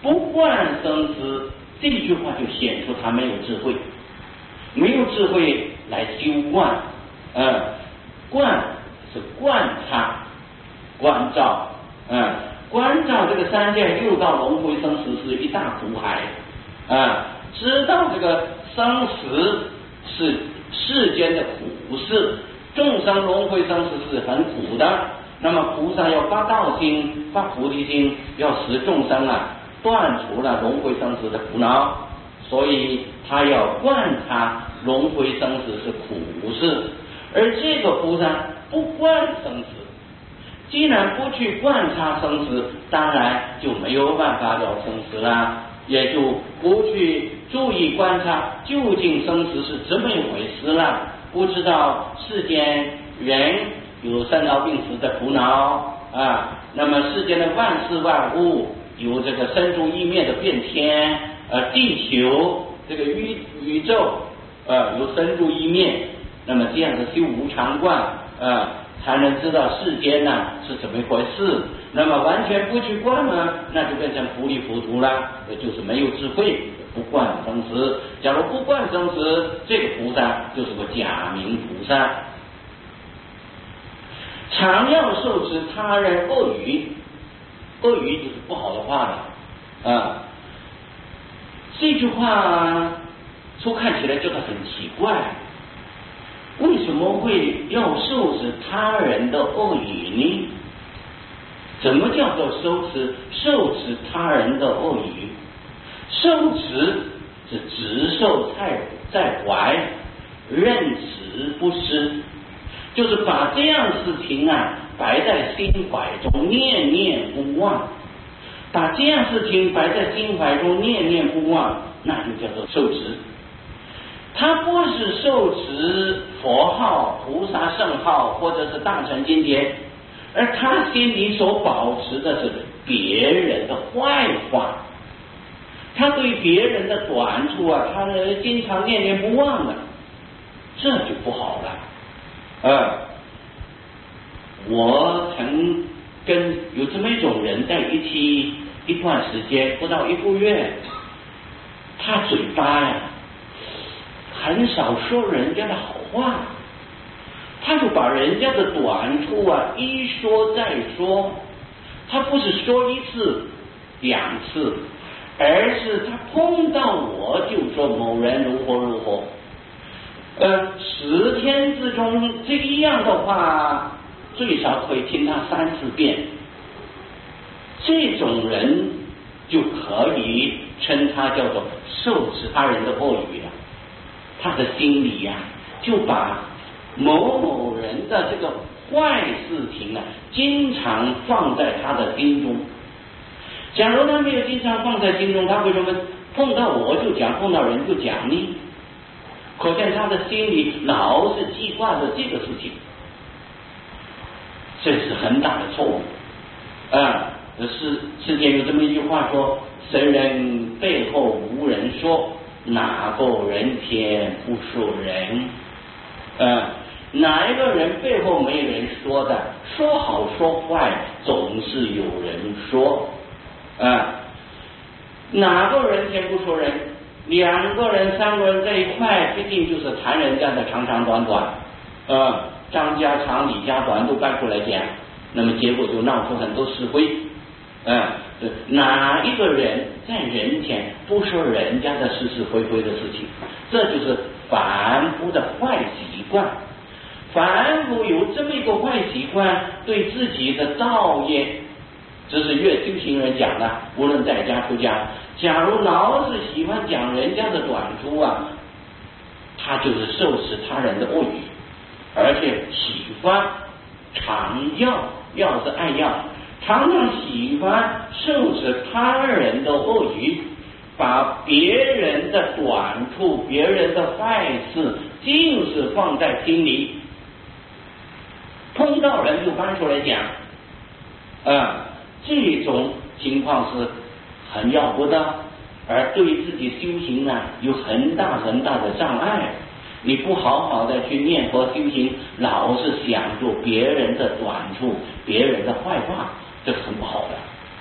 不惯生死，这一句话就显出他没有智慧，没有智慧来修观。观是观察、关照，关照这个三界六道轮回生死是一大苦海，知道这个生死是世间的苦事，众生轮回生死是很苦的。那么菩萨要发道心、发菩提心，要使众生断除了轮回生死的苦恼，所以他要观察轮回生死是苦事。而这个菩萨不观生死，既然不去观察生死，当然就没有办法了生死了，也就不去注意观察究竟生死是怎么一回事了，不知道世间人有生老病死的苦恼那么世间的万事万物有这个生住异灭的变迁，地球这个宇宙有生住异灭，那么这样的修无常观才能知道世间是怎么一回事。那么完全不去观呢，那就变成糊里糊涂了，就是没有智慧，不观生死。假如不观生死，这个菩萨就是个假名菩萨。常要受持他人恶语，恶语就是不好的话了这句话初看起来觉得很奇怪，为什么会要受持他人的恶语呢？怎么叫做受持他人的恶语？受持是执受在怀，认持不失，就是把这样的事情摆在心怀中，念念不忘。把这样事情摆在心怀中，念念不忘，那就叫做受持。他不是受持佛号、菩萨圣号或者是大乘经典，而他心里所保持的是别人的坏话，他对别人的短处他经常念念不忘的，这就不好了。我曾跟有这么一种人在一起一段时间，不到1个月，他嘴巴很少说人家的好话，他就把人家的短处一说再说，他不是说1次2次，而是他碰到我就说某人如何如何10天之中这样的话最少可以听他3次遍，这种人就可以称他叫做受持他人的恶语了。他的心里就把某某人的这个坏事情经常放在他的心中。假如他没有经常放在心中，他为什么碰到我就讲，碰到人就讲呢？可见他的心里老是记挂着这个事情，这是很大的错误世间有这么一句话说，谁人背后无人说，哪个人前不说人哪一个人背后没人说的，说好说坏总是有人说哪个人前不说人？2个人3个人在一块，必定就是谈人家的长长短短张家长李家短都搬出来讲，那么结果就闹出很多是非哪一个人在人前不说人家的是是非非的事情？这就是凡夫的坏习惯。凡夫有这么一个坏习惯，对自己的造业，这是越修行人讲的，无论在家出家，假如老是喜欢讲人家的短处他就是受持他人的恶语，而且喜欢常要是爱要常常喜欢受持他人的恶语，把别人的短处、别人的坏事尽是放在心里，碰到人就搬出来讲这种情况是很要不得，而对自己修行有很大很大的障碍。你不好好的去念佛修行，老是想着别人的短处、别人的坏话，这是很不好的。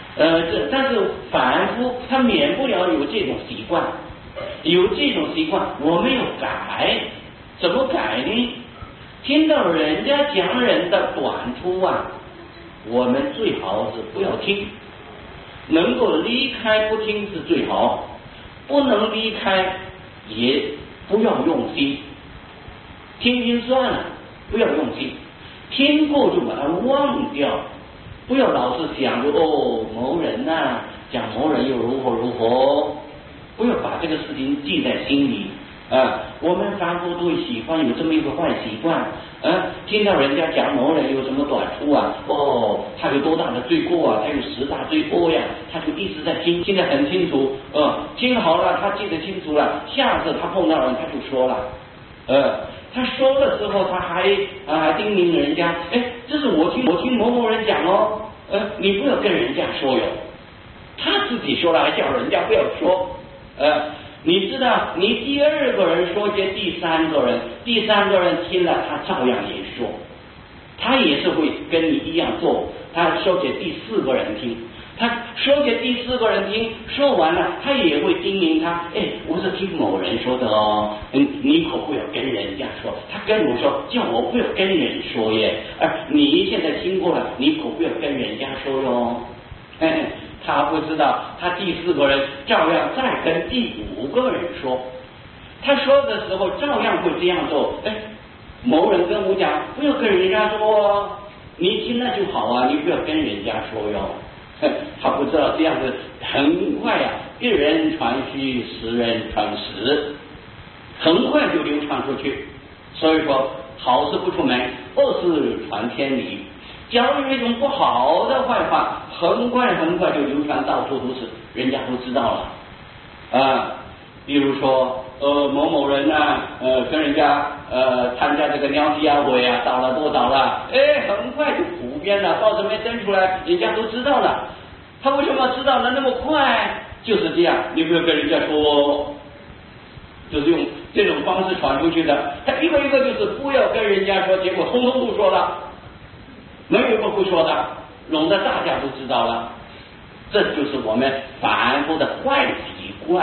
但是凡夫他免不了有这种习惯，有这种习惯，我们要改，怎么改呢？听到人家讲人的短处啊，我们最好是不要听，能够离开不听是最好，不能离开也不要用心，听听算了，不要用心，听过就把它忘掉，不要老是想着某人呐，讲某人又如何如何，不要把这个事情记在心里啊。我们凡夫都会喜欢有这么一个坏习惯啊，听到人家讲某人有什么短处啊，他有多大的罪过啊，他有10大罪过呀，他就一直在听得很清楚，听好了他记得清楚了，下次他碰到人他就说了，他说的时候他还叮咛人家，这是我听某某人讲哦，你不要跟人家说哟，他自己说了还叫人家不要说，你知道你第2个人说给第3个人，第3个人听了他照样也说，他也是会跟你一样做，他说给第4个人听，他说给第4个人听，说完了他也会叮咛他，我是听某人说的哦，你可不要跟人家说，他跟我说叫我不要跟人说耶，你现在听过了，你可不要跟人家说哟，他不知道，他第4个人照样再跟第5个人说，他说的时候照样会这样做。某人跟我讲，不要跟人家说，你听了就好啊，你不要跟人家说哟。他不知道这样子很快啊，1人传虚，10人传实，很快就流传出去。所以说，好事不出门，恶事传千里。假如一种不好的坏话，很快就流传到处都是，人家都知道了比如说某某人呢跟人家参加这个鸟鸡鸭会啊，倒了多少了，很快就普遍了，报纸没登出来，人家都知道了。他为什么知道的那么快？就是这样，你不要跟人家说，就是用这种方式传出去的。他一个就是不要跟人家说，结果通通都说了，没有一个不说的，弄得大家都知道了。这就是我们反复的坏习惯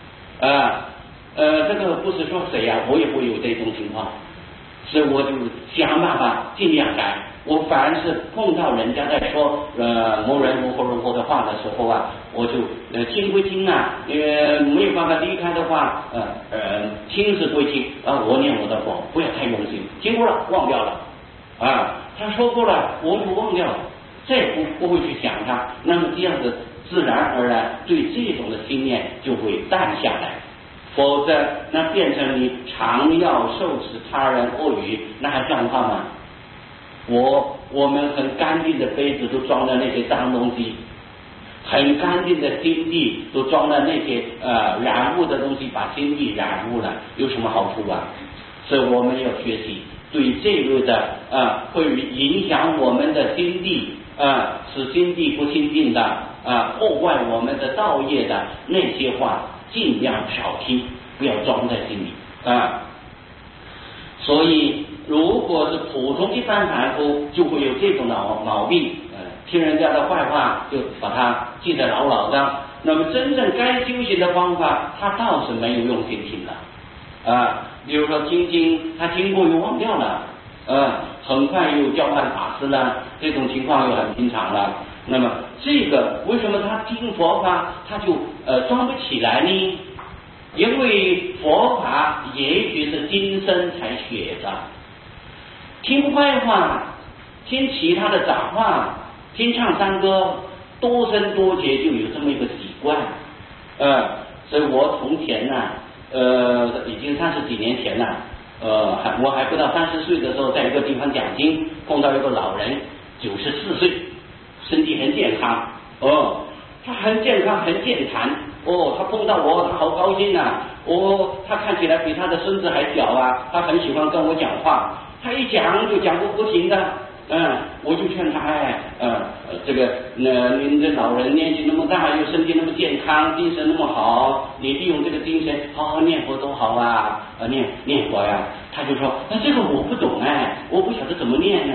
这个不是说谁啊，我也会有这种情况，所以我就想办法尽量改。我凡是碰到人家在说某人如何的话的时候啊，我就听归听啊，没有办法离开的话听是归听我念我的佛，不要太用心，听过了忘掉了他说过了我就忘掉了，再也不会去想他，那么这样子自然而然对这种的心念就会淡下来，否则那变成你常要受持他人恶语，那还像话吗？我们很干净的杯子都装了那些脏东西，很干净的心地都装了那些染污的东西，把心地染污了，有什么好处啊？所以我们要学习对这类的会影响我们的心地使心地不清净的破坏我们的道业的那些话尽量少听，不要装在心里所以如果是普通一般凡夫就会有这种毛病听人家的坏话就把它记得牢牢的，那么真正该修行的方法他倒是没有用心听的比如说听经他听过又忘掉了很快又交换法师了，这种情况又很平常了。那么这个为什么他听佛法他就装不起来呢？因为佛法也许是今生才学的，听坏话，听其他的杂话，听唱山歌，多生多劫就有这么一个习惯所以我从前已经30几年前了我还不到30岁的时候，在一个地方讲经，碰到一个老人94岁，身体很健康他很健康很健谈他碰到我他好高兴他看起来比他的孙子还小他很喜欢跟我讲话，他一讲就讲个不停的我就劝他这个您这老人年纪那么大，又身体那么健康，精神那么好，你利用这个精神好好念佛多好念佛呀。他就说这个我不懂我不晓得怎么念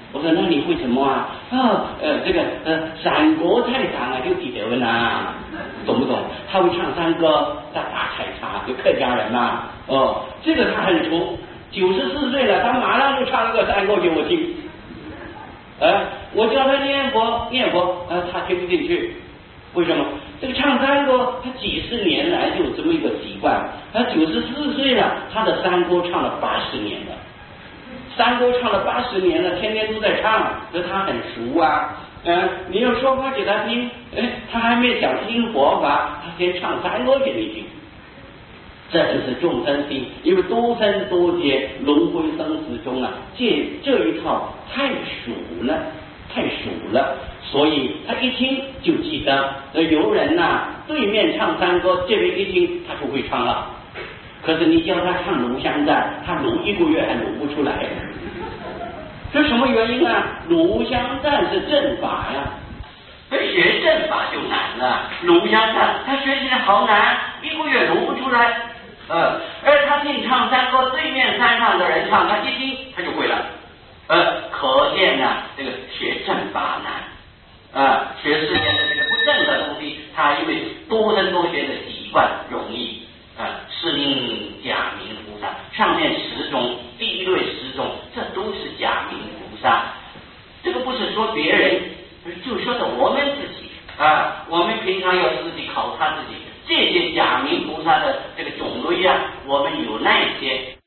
我说那你会什么啊？这个山歌太长啊，就记得问啊，懂不懂？他会唱山歌，打采茶，就客家人嘛。这个他很熟，94岁了，他马上就唱一个山歌给我听。我教他念佛，他听不进去。为什么？这个唱山歌，他几十年来就有这么一个习惯。他94岁了，他的山歌唱了80年了。山歌唱了80年了，天天都在唱，所以他很熟啊。你要说话给他听，他还没想听佛法，他先唱山歌给你听。这就是众生心，因为多生多劫轮回生死中啊，这一套太熟了，所以他一听就记得。有人对面唱山歌，这边一听他就会唱了。可是你叫他唱炉香赞，他炉1个月还炉不出来。这什么原因啊？炉香赞是正法呀，学正法就难了。炉香赞他学起来好难，1个月炉不出来。而他听唱山歌，对面山上的人唱，他一听他就会了。可见这个学正法难。学世间的这个不正的东西，他因为多生多学的习惯容易。是令假名菩萨，上面10种，第一类10种，这都是假名菩萨。这个不是说别人，就说的我们自己我们平常要自己考察自己，这些假名菩萨的这个种类我们有那些